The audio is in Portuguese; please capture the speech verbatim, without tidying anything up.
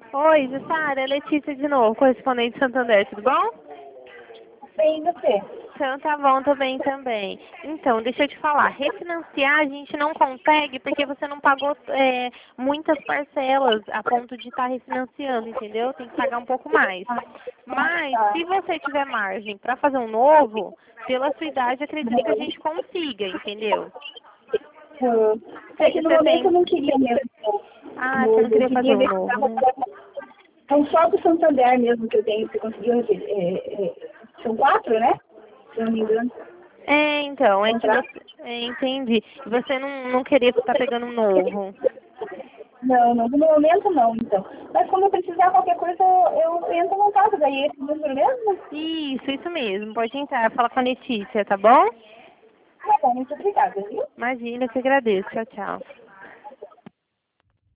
Oi, Jussara, é Letícia de novo, correspondente Santander, tudo bom? Bem, você? Então tá bom, tô bem também. Então, deixa eu te falar, refinanciar a gente não consegue porque você não pagou é, muitas parcelas a ponto de estar refinanciando, entendeu? Tem que pagar um pouco mais. Mas, Tá. se você tiver margem para fazer um novo, pela sua idade, acredito que a gente consiga, entendeu? Hum. É que Você no você momento eu tem... não queria mesmo. Ah, você não Novo. Eu queria fazer queria um ver se novo, dava né? pra... Então, só do Santander mesmo que eu tenho, você conseguiu. É, é, são quatro, né? Se eu não me engano. É, então, é que Contrato. você... É, entendi. Você não, não queria estar pegando um novo. Não, não, no momento não, então. Mas quando eu precisar qualquer coisa, eu, eu entro em contato, daí esse número mesmo. Isso, isso mesmo. Pode entrar, fala com a Letícia, tá bom? Tá bom, muito obrigada, viu? Imagina, eu que agradeço. Tchau, tchau.